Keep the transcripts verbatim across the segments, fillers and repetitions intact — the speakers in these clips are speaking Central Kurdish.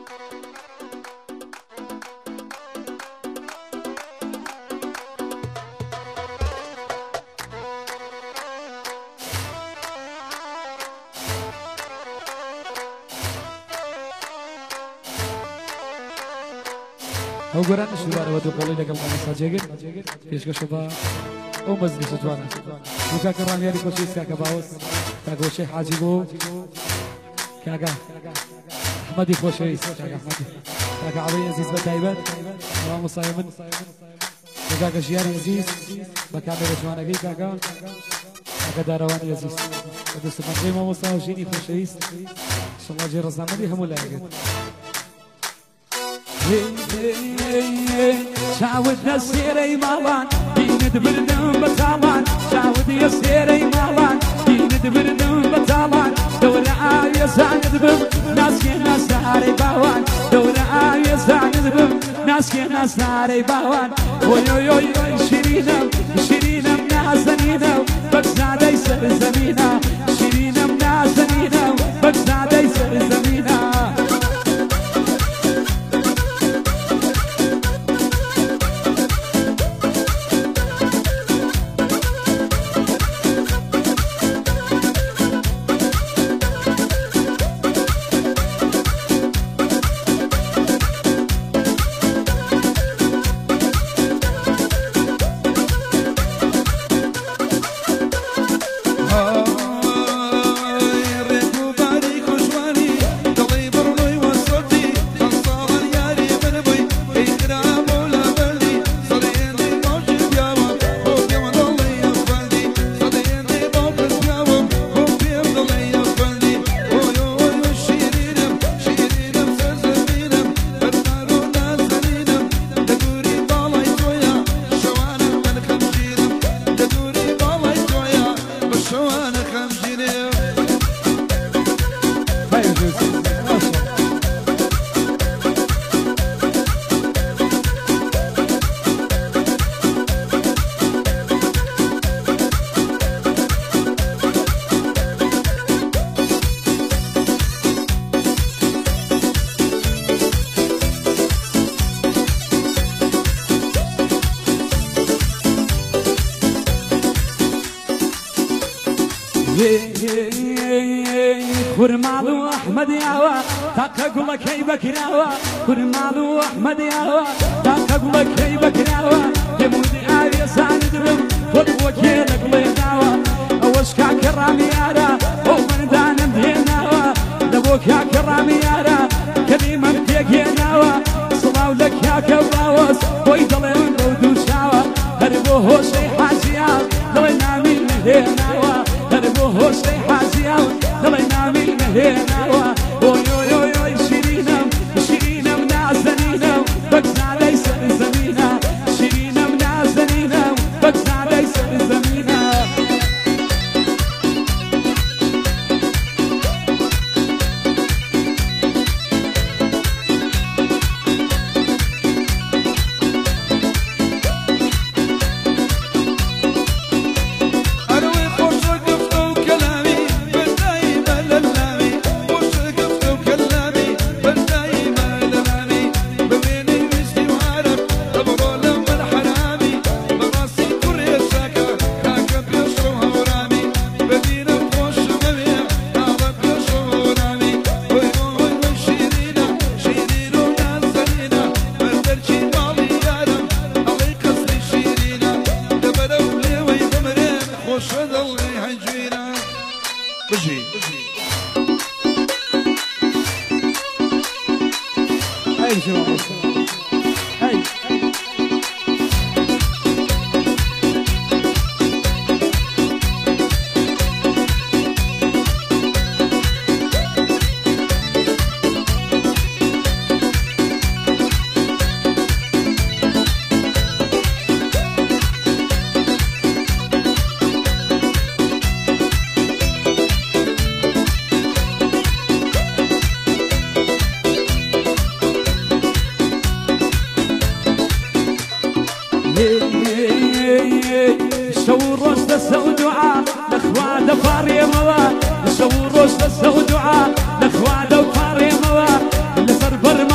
ئەو گۆران شووارەوە دوو قۆڵی لەگەڵ قەمەسا جێگر پێشکەشە بە ئەو مەزگەشە جوانە دوو کاکە ڕامیاری خۆشەویست کاکە باوەس کاگۆشەی حاجی بۆ کاکە ئەحمەدی خۆشەویست کاکە ئەحمەدی کاکە عەڵی عەزیز بە تایبەت مامۆستای من بە کاکە ژیاری عەزیز بە کامێرە جوانەکەی کاکە کاکە داڕەوانی عەزیز بە دەستەبەندەی مامۆستا و ژینی خۆشەویست ئینشەڵڵا جێ ڕەزامەندی هەموو لایەکێت شاود نسيري مالان ديند بردم بتالان شاود يسيري مالان ديند بردم بتالان دورة آية زاند بم ناس كي ناس ناري باوان دورة آية زاند بم ناس كي ناس ناري باوان وي وي وي شيرينم شيرينم نازنينم بكزادي سر زمينة شيرينم نازنينم بكزادي سر زمينة كرمالو أحمد ياوا تاكا قولا كي بكراوا كرمالو أحمد ياوا تاكا قولا كي بكراوا يمودي آريا ساند بم فضو كيلك ليناوا أوشكا كرامي يارا ومن دانم ديناوا دبوكا كرامي يارا كلمة بتيكيناوا صلاو لك يا كباوس ويدلين بودو شاوا هربو هوشي حاجيال دلنا من مهيناوا هربو هوشي حاجيال دلنا من مهيناوا اوي اوي اوي اوي شيرينم شيرينم نازنينم بكزادي سر زمينة شيرينم نازنينم بكزادي سر زمينة شو روش دسو دعاء لخواد وفاري موا اللي صار بر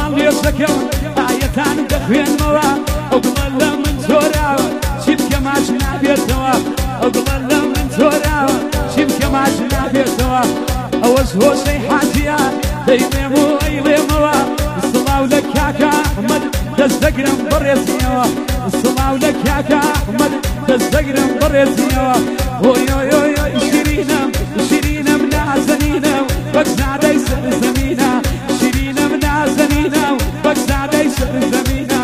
دەکەون ئاەتان دەخوێنمەوە ئەو گڵە لە من زۆراوە چی بکە ماچ نابێتەوە ئەو گڵە لە من زۆراوە چی بکە ماچ نابێتەوە ئەوەش هۆشەی حاجیە دەیڵێم و ئەیڵێمەوە سڵاو لە کاکە ئەحمەد دەست دەگرم بەڕێزیەوە سڵاو لە کاکە ئەحمەد دەست دەگرم بەڕێزیەوە ئۆی ئۆی ئۆی ئۆی شیرینم شیرینم نازەنینم وەک زادەی سەر زەمینە شیرینم نازەنینم وەک زادەی سەر زەمینە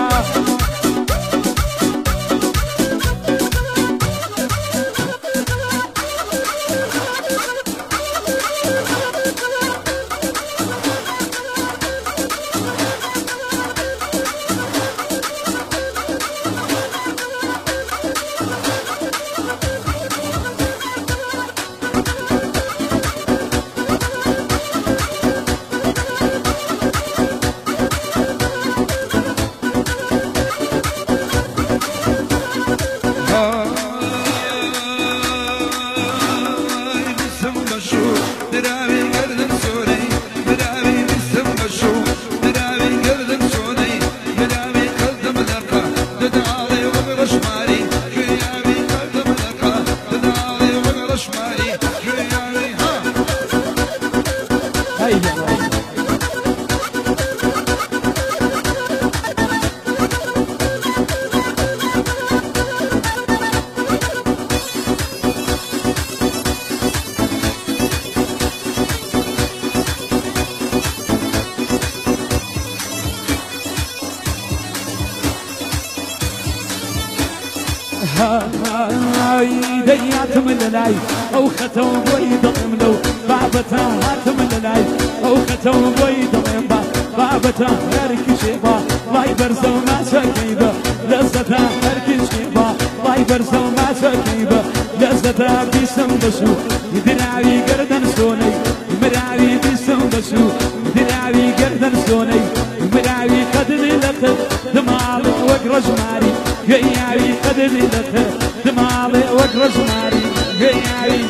دەیاتم لەلای ئەو خەتەوە بۆی دڵم لەو بابەتە هاتم لەلای ئەو خەتەوە بۆی دڵێم با بابەتە هەرکشێ با وای بەرزە و ماچەکەی بە لەزەتە هەرکشێ با وای بەرزە و ماچەکەی بە لەزەتە بیسم بەشوو دراوی گەردەن سۆنەی مراوی بیسم بەشوو دراوی گەردەن سۆنەی مراوی قەدمی لەتر دماڵی وەک ڕەژماری گەیاوی قەدمی لەتر دماڵێ وەک ڕەژماری گەیاوی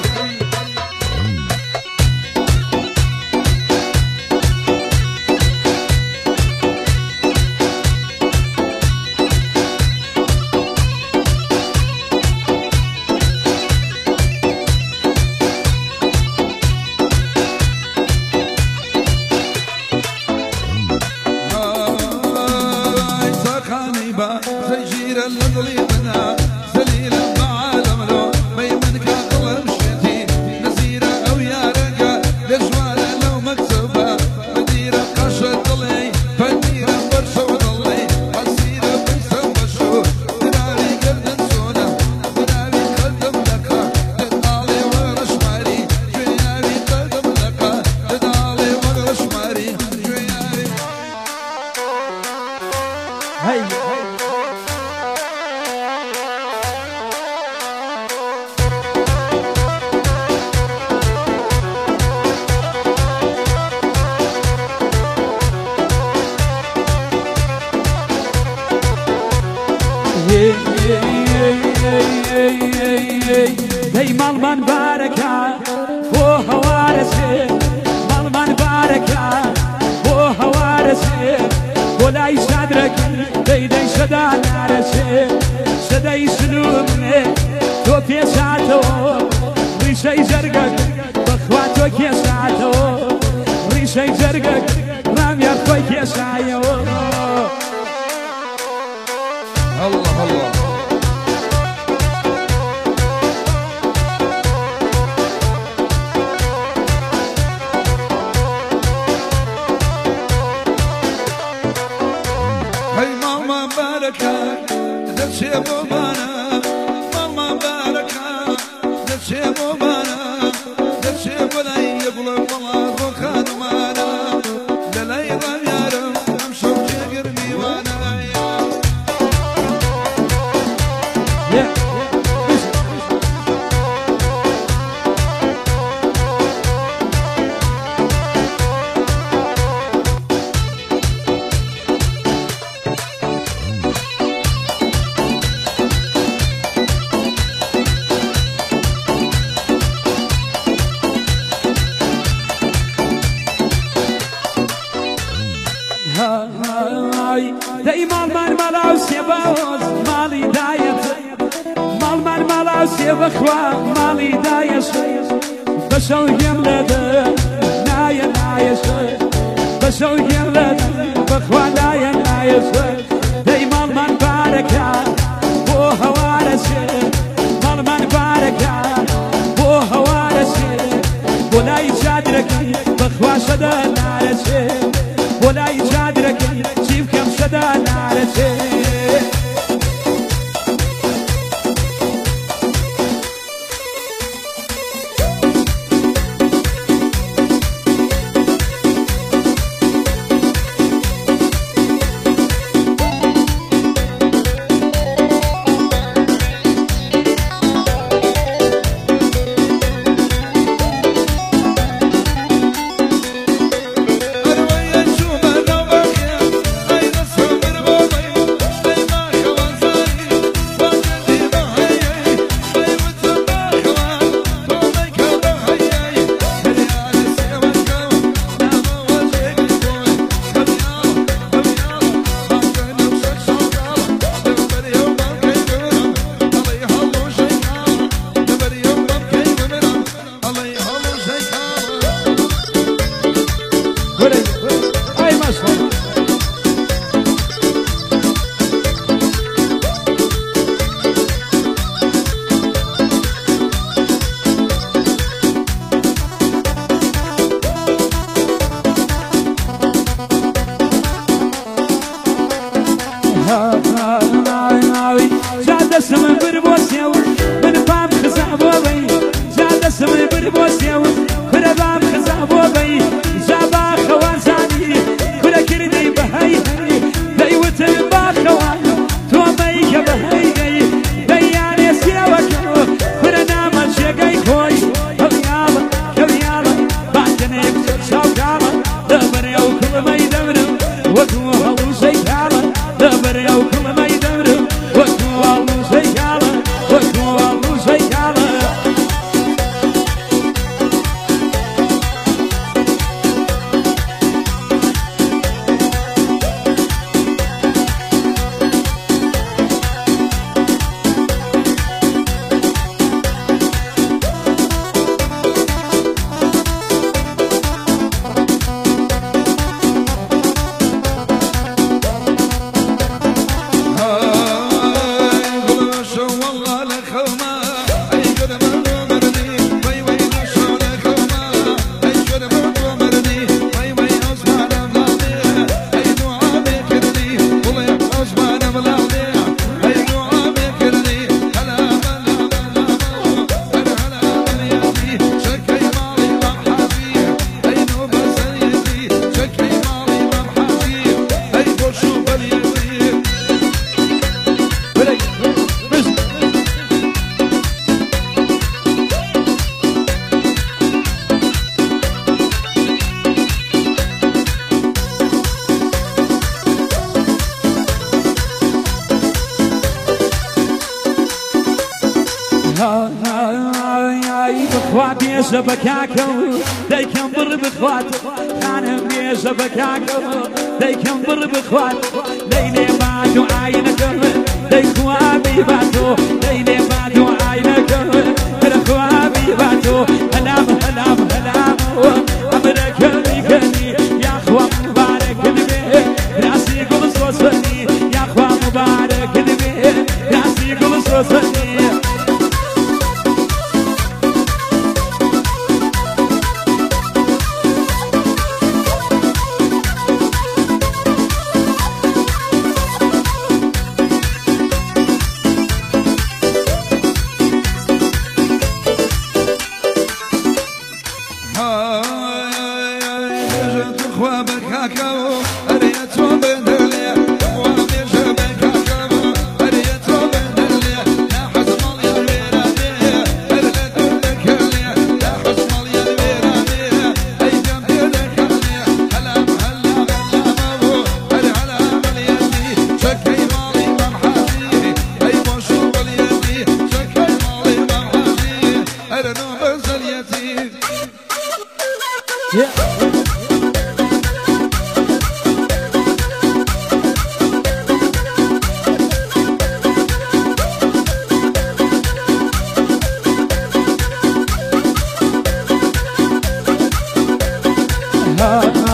دەی ماڵمان بارەکە بۆ هەوارەچێ ماڵمان بارەکە بۆ هەوارەچێ بۆ لای شادرەکە دەی دەی شەدا نارەچێ شەدەی سلو منێ تۆ پێشاتەوە ڕیشەی جەرگەک بەخوا تۆ کێشاتەوە ڕیشەی جەرگەک ڕامیان خۆی کێشایەوە الله الله دەچێ بۆ بانە ماڵمان بارەکە دەچێ بۆ بانە دەچێ بۆ لای یەگوڵە وەڵات بۆ خانومانە لە لای ڕاویارم ئەم شەو جێگر میوانە ha ha دەی ماڵمان مەلا و سێباوەز ماڵی دایەت ماڵمان مەلا و سێبەخوا ماڵی دایەش بەشەو گێم لەدە نایە نایەش بەشەو گێم لەدە بەخوا نایە نایەش دەی ماڵمان بارەکە بۆ هەوارەچێ ماڵمان بارەکە بۆ هەوارەچێ بۆ لای چادرەکەی بەخوا شەدە نارەچێ بۆ لای چادرەکەی چی بکەم شەدە نارەچێ بخوا بێژە بەکاکە و دەیکەم بڕ بخوات خانم بێژە بەکاکە و دەیکەم بڕ بخوات دەی لێبات و ئاینەکەم دەی خوا بیباتۆ دەی لێبات و ئاینەکەم برە خوا بیباتۆ هەلام هەلام هەلام ئەمرەکەمی کەنی یاخوا مبارەکن بێ راسی گوڵ سۆسەنی یاخوا مبارەکن بێ راسی گوڵ سۆسەنی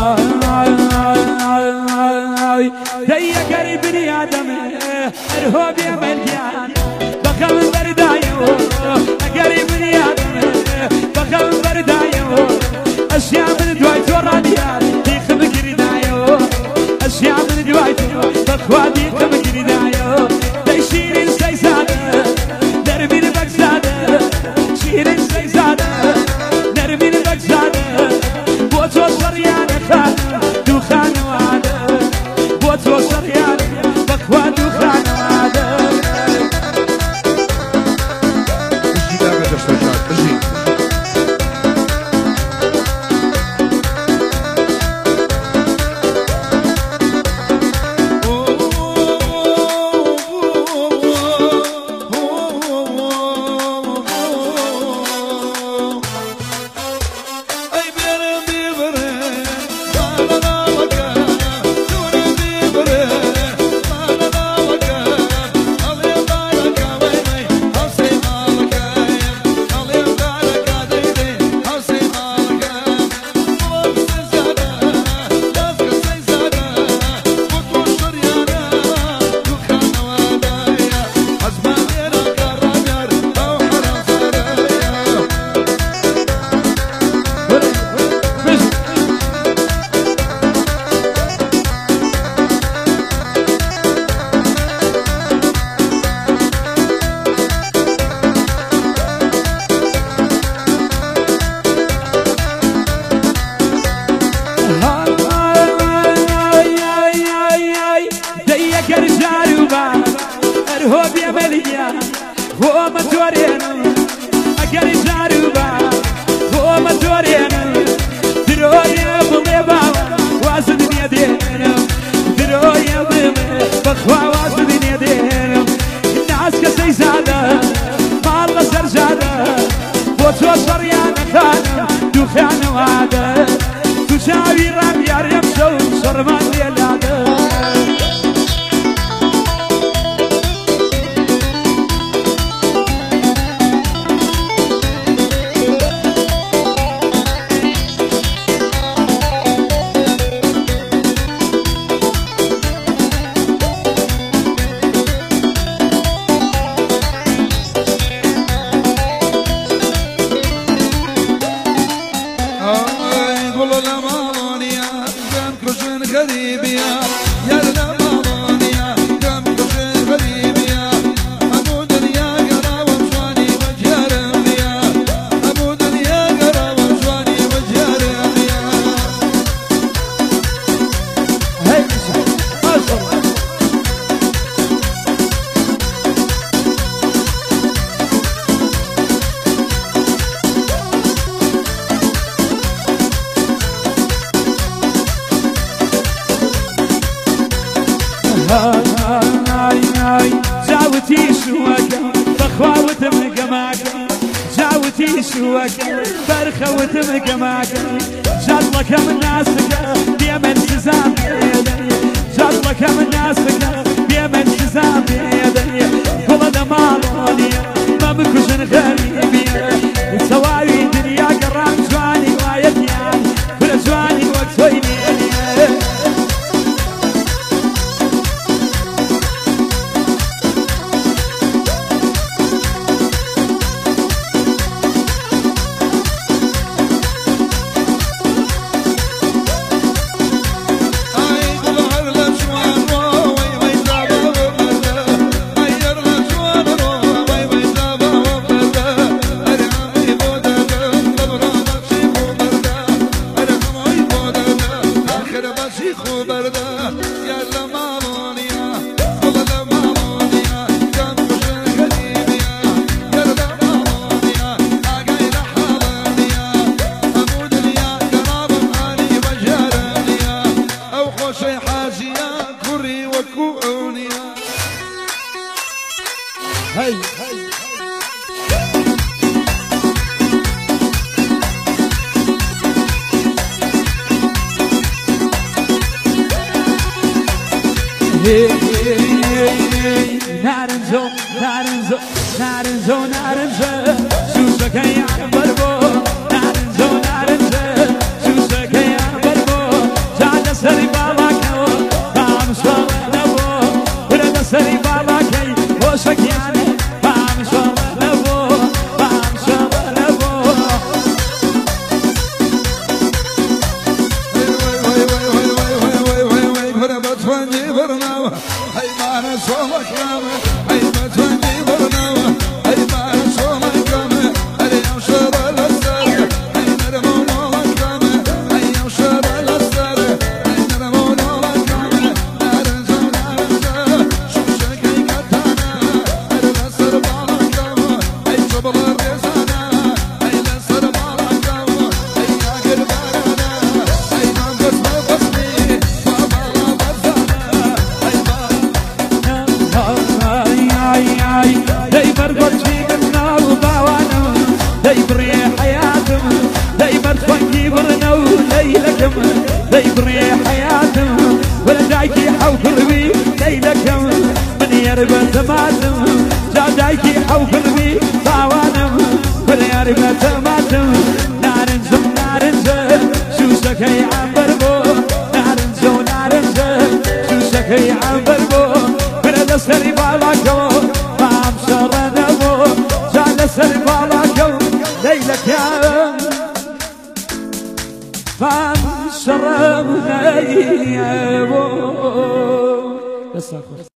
ديا قريب بني آدم ارهب يا مليان بخل بردايو قريب بني آدم بخل بردايو أشياء من دوايت ورانيار ديخ بقري دايو أشياء من دوايت بخوا ديخ بقري دايو دي شيرين سيزادة نرمين بكزادة شيرين سيزادة نرمين بكزادة بوتو شريانة خان دوخان وعادة بوتو شريانة بخوا دوخان وعادة اجي دابا دستوشات اجي ارهب يا مليان هو متورينو اقري زاروبا هو متورينو درويا بليبا وازن يدينو درويا بليبا بخوا وازن يدينو الناس كسي زادة مالله سرزادة بوتو صريانة خانة دوخان وعادة تساوي رام يار يمسو صرمان ليلادة جاوتي شوكة بخواوتم قماكة جاوتي شوكة برخوتم قماكة جاطلك من ناسك بيمن سزام يدي جاطلك من ناسك بيمن سزام يدي والله دمالوني ما بكوشن غريبي سواوي دنيا قرام جواني وايتيان كل جواني وقتويني هاي هاي نارنزو نارنزو نارنزو نارنزو سوسك يا بربو نارنزو نارنزو سوسك يا بربو برناوة حيمان صومك رامة حيمة توني برناوة حيمان صومك رامة اليوم شر الأسر حين رمون ولك رامة اليوم شر الأسر حين رمون ولك رامة نارنزو نارنزو شوشك اي كتانا الأسر بالك رامة اي جبل الرزانا اي الأسر بالك رامة اي ياقر بارانا اي نام قسم قسمي دايما قلبي قلنا وباوانا دايما حياتهم دايما تفنجي برنا وليلكم دايما حياتهم ولا دايكي حوكربي ليلكم من يربى تماتم جا دايكي حوكربي باوانا ولا يربى تماتم نارنزم نارنزم شوشك هي عبربو نارنزو نارنزم شوشك هي عبربو ولا سري بالاكو سري بالاكو ليلك يا فان شرب غيبو